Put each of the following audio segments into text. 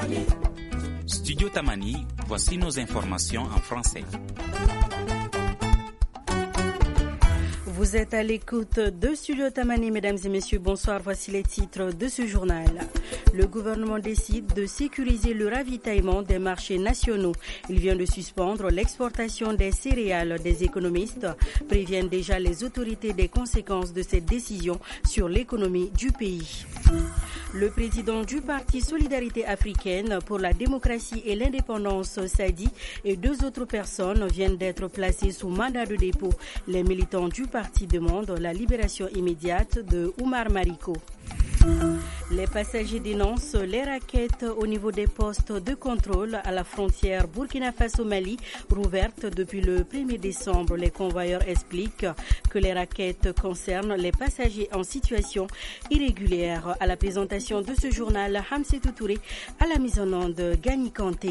Studio Tamani, voici nos informations en français. Vous êtes à l'écoute de Studio Tamani, mesdames et messieurs, bonsoir, voici les titres de ce journal. Le gouvernement décide de sécuriser le ravitaillement des marchés nationaux. Il vient de suspendre l'exportation des céréales. Des économistes préviennent déjà les autorités des conséquences de cette décision sur l'économie du pays. Le président du parti Solidarité africaine pour la démocratie et l'indépendance, Sadi, et 2 autres personnes viennent d'être placées sous mandat de dépôt. Les militants du parti demandent la libération immédiate de Oumar Mariko. Les passagers dénoncent les raquettes au niveau des postes de contrôle à la frontière Burkina Faso-Mali, rouvertes depuis le 1er décembre. Les convoyeurs expliquent que les raquettes concernent les passagers en situation irrégulière. À la présentation de ce journal, Hamsetou Touré, à la mise en onde, Gani Kanté.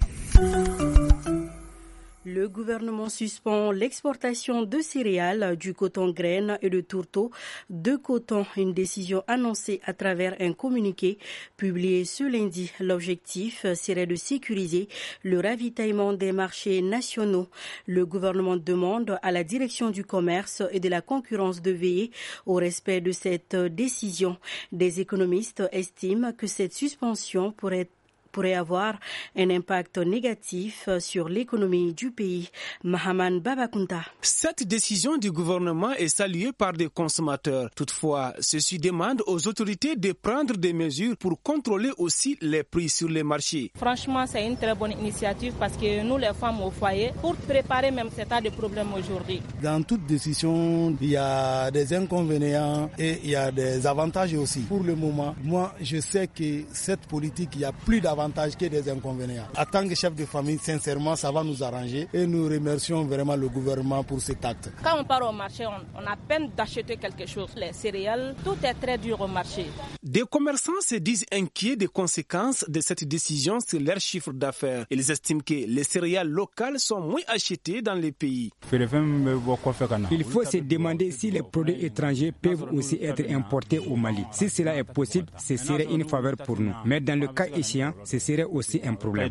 Le gouvernement suspend l'exportation de céréales, du coton graines et de tourteaux de coton. Une décision annoncée à travers un communiqué publié ce lundi. L'objectif serait de sécuriser le ravitaillement des marchés nationaux. Le gouvernement demande à la direction du commerce et de la concurrence de veiller au respect de cette décision. Des économistes estiment que cette suspension pourrait avoir un impact négatif sur l'économie du pays. Mahaman Babakunta. Cette décision du gouvernement est saluée par des consommateurs. Toutefois, ceux-ci demandent aux autorités de prendre des mesures pour contrôler aussi les prix sur les marchés. Franchement, c'est une très bonne initiative parce que nous, les femmes au foyer, pour préparer même cet tas de problèmes aujourd'hui. Dans toute décision, il y a des inconvénients et il y a des avantages aussi. Pour le moment, moi, je sais que cette politique, il y a plus d'avantages que des inconvénients. En tant que chef de famille, sincèrement, ça va nous arranger et nous remercions vraiment le gouvernement pour cet acte. Quand on part au marché, on a peine d'acheter quelque chose. Les céréales, tout est très dur au marché. Des commerçants se disent inquiets des conséquences de cette décision sur leur chiffre d'affaires. Ils estiment que les céréales locales sont moins achetées dans les pays. Il faut se demander si les produits étrangers peuvent aussi être importés au Mali. Si cela est possible, ce serait une faveur pour nous. Mais dans le cas échéant, ce serait aussi un problème.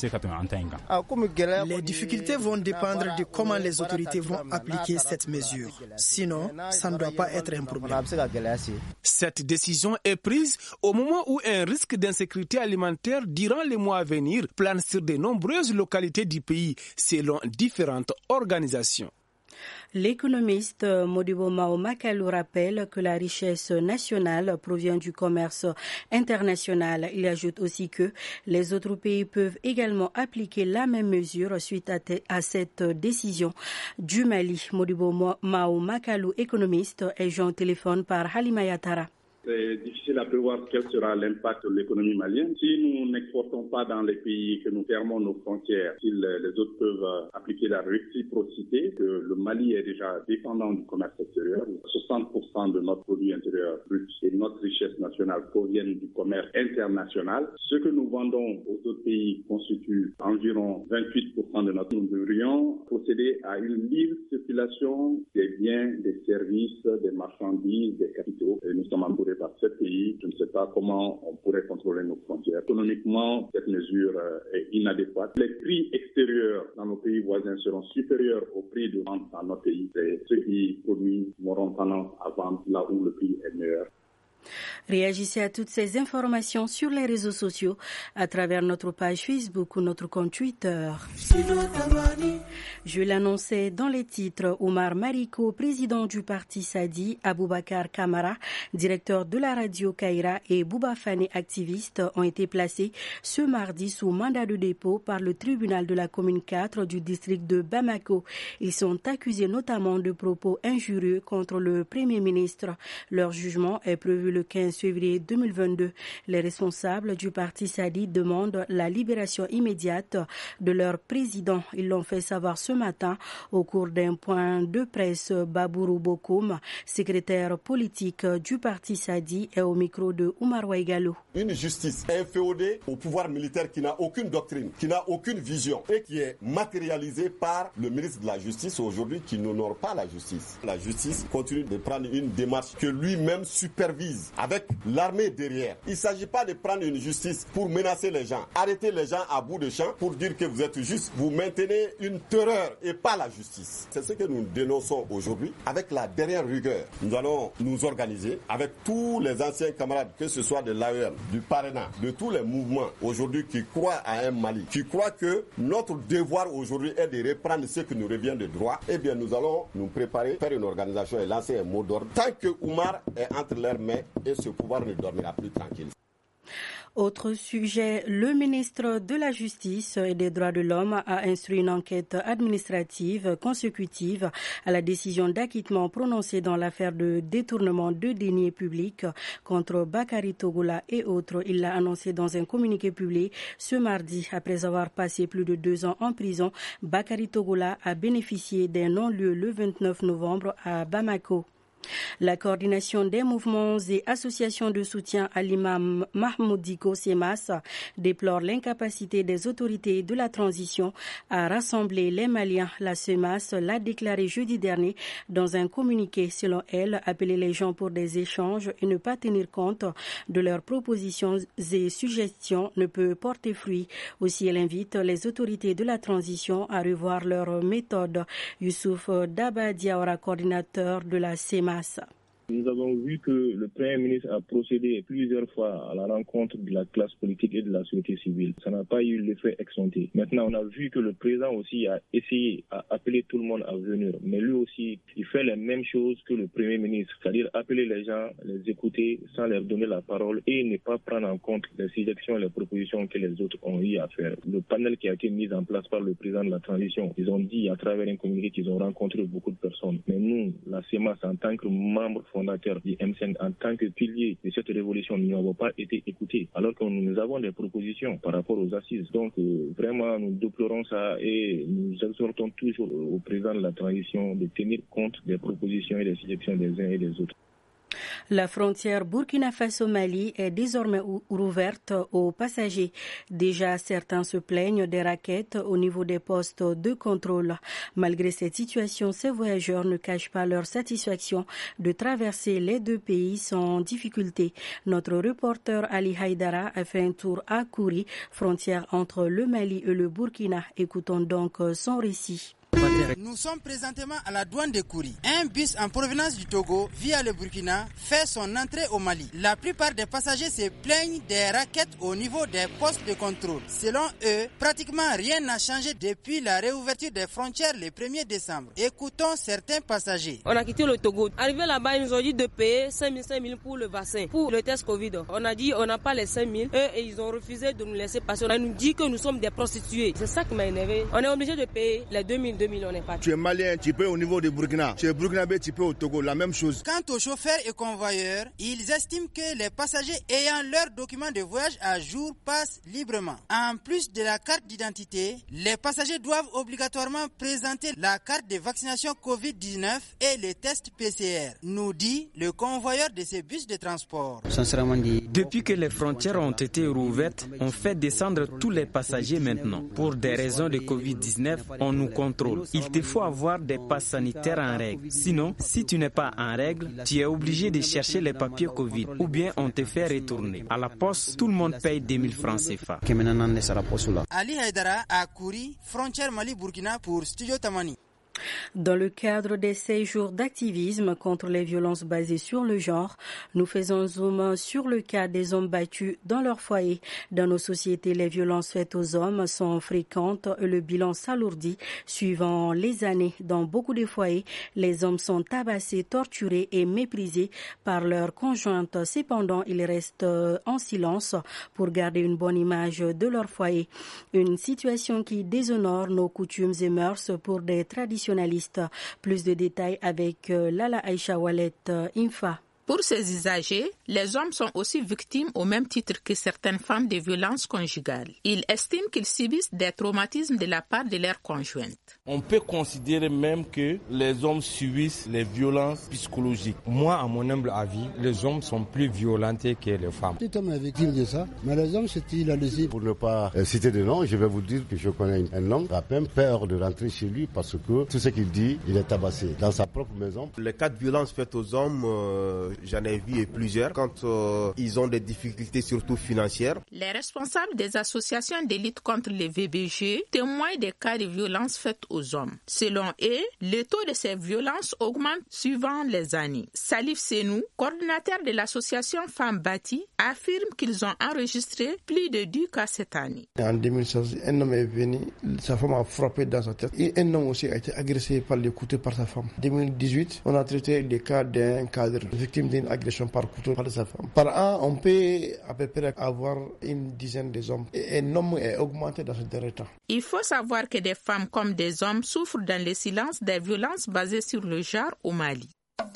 Les difficultés vont dépendre de comment les autorités vont appliquer cette mesure. Sinon, ça ne doit pas être un problème. Cette décision est prise au moment où un risque d'insécurité alimentaire durant les mois à venir plane sur de nombreuses localités du pays, selon différentes organisations. L'économiste Modibo Mao Makalou rappelle que la richesse nationale provient du commerce international. Il ajoute aussi que les autres pays peuvent également appliquer la même mesure suite à cette décision du Mali. Modibo Mao Makalou, économiste, est joint au téléphone par Halima Yatara. C'est difficile à prévoir quel sera l'impact de l'économie malienne. Si nous n'exportons pas dans les pays, que nous fermons nos frontières, si les autres peuvent appliquer la réciprocité, que le Mali est déjà dépendant du commerce extérieur. 60% de notre produit intérieur brut et notre richesse nationale proviennent du commerce international. Ce que nous vendons aux autres pays constitue environ 28% de notre. Nous devrions procéder à une libre circulation des biens, des services, des marchandises, des capitaux. Et nous sommes entourés par 7 pays. Je ne sais pas comment on pourrait contrôler nos frontières. Économiquement, cette mesure est inadéquate. Les prix extérieurs dans nos pays voisins seront supérieurs aux prix de vente dans notre pays. Et ceux qui produisent auront tendance à vendre là où le prix est meilleur. Réagissez à toutes ces informations sur les réseaux sociaux à travers notre page Facebook ou notre compte Twitter. Je l'annonçais dans les titres, Oumar Mariko, président du parti Sadi, Aboubakar Kamara, directeur de la radio Kaira et Bouba Fane, activiste, ont été placés ce mardi sous mandat de dépôt par le tribunal de la commune 4 du district de Bamako. Ils sont accusés notamment de propos injurieux contre le Premier ministre. Leur jugement est prévu le 15 février 2022. Les responsables du parti Sadi demandent la libération immédiate de leur président. Ils l'ont fait savoir ce matin au cours d'un point de presse. Babourou Bokoum, secrétaire politique du parti Sadi, est au micro de Oumar Ouaïgalou. Une justice inféodée au pouvoir militaire qui n'a aucune doctrine, qui n'a aucune vision et qui est matérialisée par le ministre de la Justice aujourd'hui qui n'honore pas la justice. La justice continue de prendre une démarche que lui-même supervise assises avec l'armée derrière. Il ne s'agit pas de prendre une justice pour menacer les gens, arrêter les gens à bout de champ pour dire que vous êtes juste. Vous maintenez une terreur et pas la justice. C'est ce que nous dénonçons aujourd'hui avec la dernière rigueur. Nous allons nous organiser avec tous les anciens camarades, que ce soit de l'AEM, du Parena, de tous les mouvements aujourd'hui qui croient à un Mali, qui croient que notre devoir aujourd'hui est de reprendre ce qui nous revient de droit. Eh bien, nous allons nous préparer, faire une organisation et lancer un mot d'ordre. Tant que Oumar est entre leurs mains, et ce pouvoir ne dormira plus tranquille. Autre sujet, le ministre de la Justice et des Droits de l'Homme a instruit une enquête administrative consécutive à la décision d'acquittement prononcée dans l'affaire de détournement de deniers publics contre Bakary Togola et autres. Il l'a annoncé dans un communiqué publié ce mardi. Après avoir passé plus de 2 ans en prison, Bakary Togola a bénéficié d'un non-lieu le 29 novembre à Bamako. La coordination des mouvements et associations de soutien à l'imam Mahmoud Diko Semas déplore l'incapacité des autorités de la transition à rassembler les Maliens. La Semas l'a déclaré jeudi dernier dans un communiqué. Selon elle, appeler les gens pour des échanges et ne pas tenir compte de leurs propositions et suggestions ne peut porter fruit. Aussi, elle invite les autorités de la transition à revoir leurs méthodes. Youssouf Daba Diawara, coordinateur de la Semas. Nous avons vu que le Premier ministre a procédé plusieurs fois à la rencontre de la classe politique et de la société civile. Ça n'a pas eu l'effet escompté. Maintenant, on a vu que le président aussi a essayé à appeler tout le monde à venir. Mais lui aussi, il fait les mêmes choses que le Premier ministre, c'est-à-dire appeler les gens, les écouter sans leur donner la parole et ne pas prendre en compte les suggestions et les propositions que les autres ont eu à faire. Le panel qui a été mis en place par le président de la transition, ils ont dit à travers un communiqué qu'ils ont rencontré beaucoup de personnes. Mais nous, la CEMAS, en tant que membre fondateur du MCN, en tant que pilier de cette révolution, nous n'avons pas été écoutés, alors que nous avons des propositions par rapport aux assises. Donc vraiment, nous déplorons ça et nous exhortons toujours au président de la transition de tenir compte des propositions et des suggestions des uns et des autres. La frontière Burkina Faso-Mali est désormais rouverte aux passagers. Déjà, certains se plaignent des raquettes au niveau des postes de contrôle. Malgré cette situation, ces voyageurs ne cachent pas leur satisfaction de traverser les deux pays sans difficulté. Notre reporter Ali Haïdara a fait un tour à Kouri, frontière entre le Mali et le Burkina. Écoutons donc son récit. Nous sommes présentement à la douane de Kouri. Un bus en provenance du Togo via le Burkina fait son entrée au Mali. La plupart des passagers se plaignent des raquettes au niveau des postes de contrôle. Selon eux, pratiquement rien n'a changé depuis la réouverture des frontières le 1er décembre. Écoutons certains passagers. On a quitté le Togo. Arrivé là-bas, ils nous ont dit de payer 5 000 pour le vaccin, pour le test Covid. On a dit on n'a pas les 5 000 et ils ont refusé de nous laisser passer. On nous dit que nous sommes des prostituées. C'est ça qui m'a énervé. On est obligé de payer les 2 000. Tu es malien, tu payes au niveau du Burkina. Tu es burkinabé, tu payes au Togo, la même chose. Quant aux chauffeurs et convoyeurs, ils estiment que les passagers ayant leurs documents de voyage à jour passent librement. En plus de la carte d'identité, les passagers doivent obligatoirement présenter la carte de vaccination Covid-19 et les tests PCR, nous dit le convoyeur de ces bus de transport. Depuis que les frontières ont été rouvertes, on fait descendre tous les passagers maintenant. Pour des raisons de Covid-19, on nous contrôle. Il te faut avoir des passes sanitaires en règle. Sinon, si tu n'es pas en règle, tu es obligé de chercher les papiers Covid ou bien on te fait retourner. À la poste, tout le monde paye 2000 francs CFA. Ali Haïdara à Kouri, frontière Mali-Burkina pour Studio Tamani. Dans le cadre des 6 jours d'activisme contre les violences basées sur le genre, nous faisons zoom sur le cas des hommes battus dans leur foyer. Dans nos sociétés, les violences faites aux hommes sont fréquentes et le bilan s'alourdit suivant les années. Dans beaucoup de foyers, les hommes sont tabassés, torturés et méprisés par leurs conjointes. Cependant, ils restent en silence pour garder une bonne image de leur foyer. Une situation qui déshonore nos coutumes et mœurs pour des traditionnalistes. Plus de détails avec Lala Aïcha Wallet Infa. Pour ces usagers, les hommes sont aussi victimes au même titre que certaines femmes de violences conjugales. Ils estiment qu'ils subissent des traumatismes de la part de leurs conjointes. On peut considérer même que les hommes subissent les violences psychologiques. Moi, à mon humble avis, les hommes sont plus violentés que les femmes. Tout homme est victime de ça, mais les hommes, c'est il a laissé. Pour ne pas citer de nom, je vais vous dire que je connais un homme qui a même peur de rentrer chez lui parce que tout ce qu'il dit, il est tabassé dans sa propre maison. Les cas de violence faites aux hommes, j'en ai vu plusieurs quand ils ont des difficultés surtout financières. Les responsables des associations de lutte contre les VBG témoignent des cas de violence faites aux hommes. Selon eux, le taux de ces violences augmente suivant les années. Salif Senou, coordinateur de l'association Femmes Bâties, affirme qu'ils ont enregistré plus de 10 cas cette année. En 2016, un homme est venu, sa femme a frappé dans sa tête et un homme aussi a été agressé par les couteaux par sa femme. En 2018, on a traité les cas d'un cadre victime d'une agression par couteau par sa femme. Par an, on peut à peu près avoir une dizaine de hommes et un homme est augmenté dans ce dernier temps. Il faut savoir que des femmes comme des hommes souffrent dans le silence des violences basées sur le genre au Mali.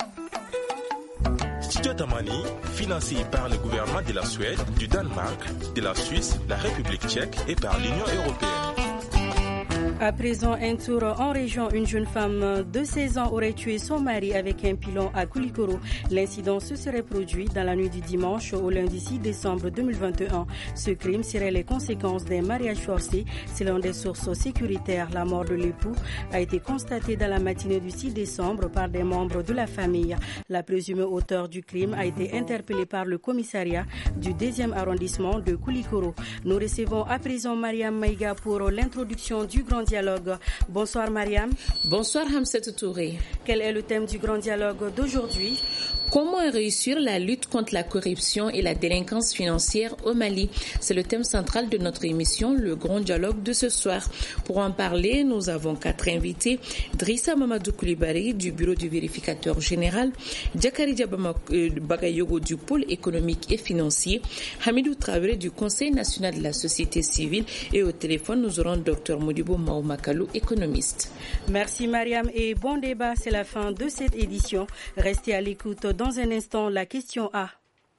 Studio Tamani, financé par le gouvernement de la Suède, du Danemark, de la Suisse, la République tchèque et par l'Union européenne. À présent, un tour en région. Une jeune femme de 16 ans aurait tué son mari avec un pilon à Koulikoro. L'incident se serait produit dans la nuit du dimanche au lundi 6 décembre 2021. Ce crime serait les conséquences d'un mariage forcé. Selon des sources sécuritaires, la mort de l'époux a été constatée dans la matinée du 6 décembre par des membres de la famille. La présumée auteure du crime a été interpellée par le commissariat du 2e arrondissement de Koulikoro. Nous recevons à présent Mariam Maïga pour l'introduction du grand dialogue. Bonsoir Mariam. Bonsoir Hamset Touré. Quel est le thème du grand dialogue d'aujourd'hui? Comment réussir la lutte contre la corruption et la délinquance financière au Mali? C'est le thème central de notre émission, le grand dialogue de ce soir. Pour en parler, nous avons 4 invités. Drissa Mamadou Koulibaly du bureau du vérificateur général, Diakari Bagayogo du pôle économique et financier, Hamidou Traoré du Conseil national de la société civile et au téléphone, nous aurons Dr Modibo Maoumakalou, économiste. Merci Mariam et bon débat, c'est la fin de cette édition. Restez à l'écoute. Dans un instant, la question A.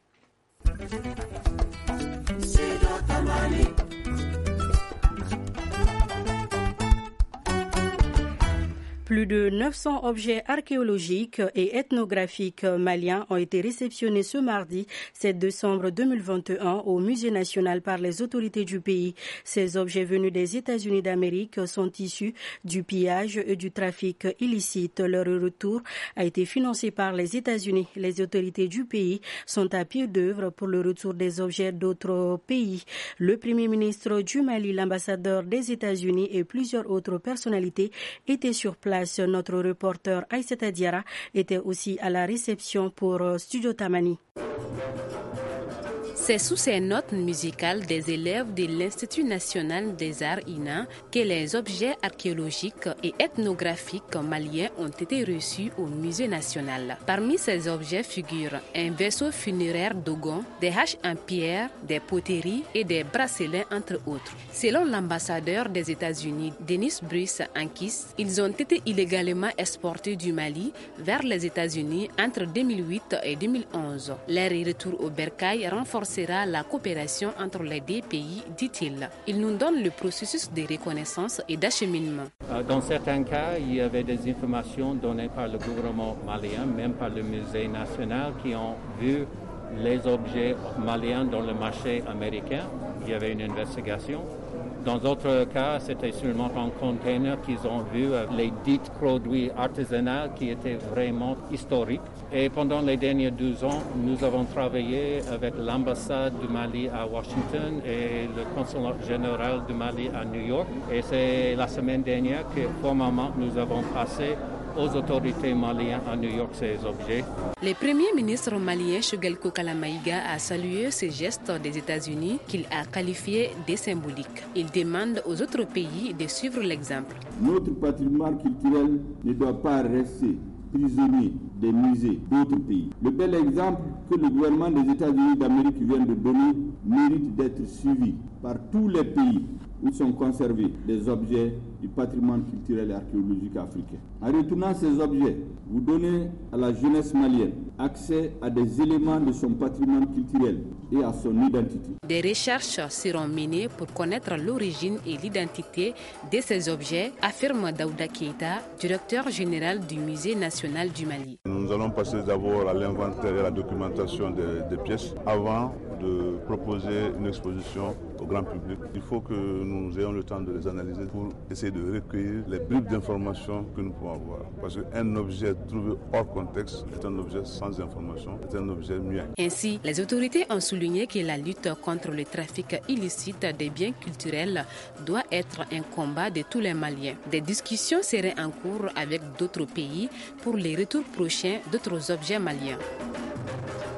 Plus de 900 objets archéologiques et ethnographiques maliens ont été réceptionnés ce mardi 7 décembre 2021 au Musée national par les autorités du pays. Ces objets venus des États-Unis d'Amérique sont issus du pillage et du trafic illicite. Leur retour a été financé par les États-Unis. Les autorités du pays sont à pied d'œuvre pour le retour des objets d'autres pays. Le Premier ministre du Mali, l'ambassadeur des États-Unis et plusieurs autres personnalités étaient sur place. Notre reporter Aïssata Diara était aussi à la réception pour Studio Tamani. C'est sous ces notes musicales des élèves de l'Institut national des arts INA que les objets archéologiques et ethnographiques maliens ont été reçus au Musée national. Parmi ces objets figurent un vaisseau funéraire d'Ogon, des haches en pierre, des poteries et des bracelets entre autres. Selon l'ambassadeur des États-Unis, Denis Bruce Ankis, ils ont été illégalement exportés du Mali vers les États-Unis entre 2008 et 2011. Leur retour au bercail renforcera la coopération entre les deux pays, dit-il. Il nous donne le processus de reconnaissance et d'acheminement. Dans certains cas, il y avait des informations données par le gouvernement malien, même par le Musée national, qui ont vu les objets maliens dans le marché américain. Il y avait une investigation. Dans d'autres cas, c'était seulement un container qu'ils ont vu les dits produits artisanaux qui étaient vraiment historiques. Et pendant les derniers 12 ans, nous avons travaillé avec l'ambassade du Mali à Washington et le consulat général du Mali à New York. Et c'est la semaine dernière que formellement nous avons passé aux autorités maliennes à New York ces objets. Le premier ministre malien Choguel Kokala Maïga a salué ce geste des États-Unis qu'il a qualifié de symbolique. Il demande aux autres pays de suivre l'exemple. Notre patrimoine culturel ne doit pas rester prisonnier des musées d'autres pays. Le bel exemple que le gouvernement des États-Unis d'Amérique vient de donner mérite d'être suivi. par tous les pays où sont conservés des objets du patrimoine culturel et archéologique africain. En retournant ces objets, vous donnez à la jeunesse malienne accès à des éléments de son patrimoine culturel et à son identité. Des recherches seront menées pour connaître l'origine et l'identité de ces objets, affirme Daouda Keïta, directeur général du Musée national du Mali. Nous allons passer d'abord à l'inventaire et à la documentation des pièces avant de proposer une exposition au grand public. Il faut que nous ayons le temps de les analyser pour essayer de recueillir les bribes d'informations que nous pouvons avoir. Parce qu'un objet trouvé hors contexte est un objet sans information, est un objet muet. Ainsi, les autorités ont souligné que la lutte contre le trafic illicite des biens culturels doit être un combat de tous les Maliens. Des discussions seraient en cours avec d'autres pays pour les retours prochains d'autres objets maliens.